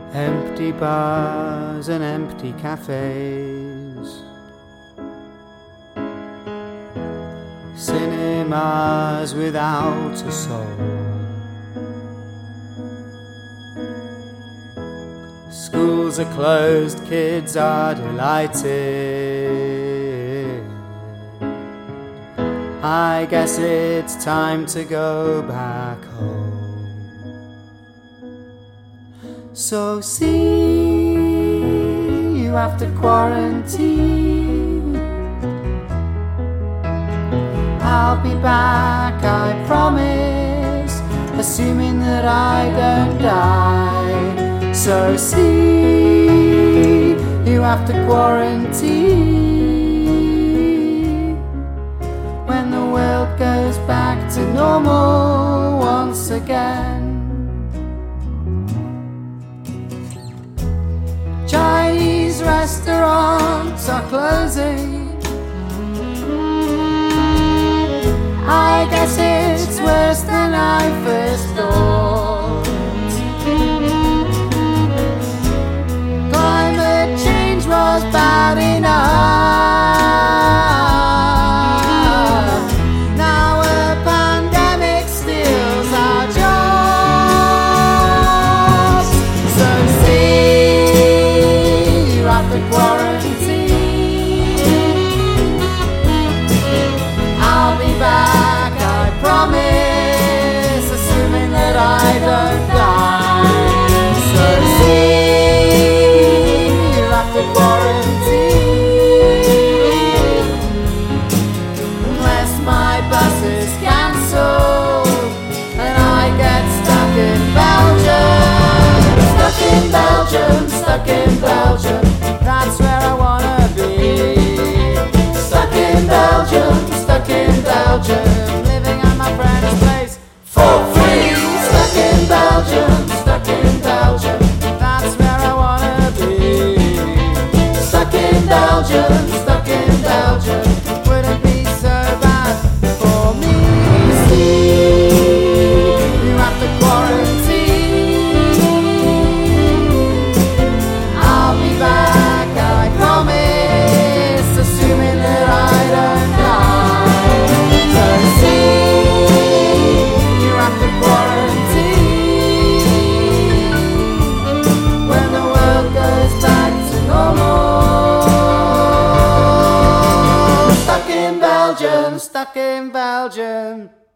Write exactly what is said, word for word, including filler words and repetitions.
Empty bars and empty cafes, cinemas without a soul, schools are closed, kids are delighted. I guess it's time to go back home. So see you after quarantine. I'll be back, I promise, assuming that I don't die. So see you after quarantine, when the world goes back to normal once again. Chinese restaurants are closing. I guess it's worse than I first thought. Climate change was bad enough. Now a pandemic steals our jobs. So see after quarantine, I'll be back, I promise, assuming that I don't die. So see after quarantine, unless my bus is cancelled and I get stuck in Belgium. Stuck in Belgium, stuck in Belgium, that's where I wanna be. Stuck in Belgium, stuck in Belgium, living at my friend's place for free. Stuck in Belgium, stuck in Belgium, that's where I wanna be. Stuck in Belgium, stuck in Belgium, wouldn't be so bad for me. See you after quarantine, I'll be back, I promise, assuming that I don't die. So see you after quarantine, when the world goes back to normal. Stuck in Belgium, stuck in Belgium.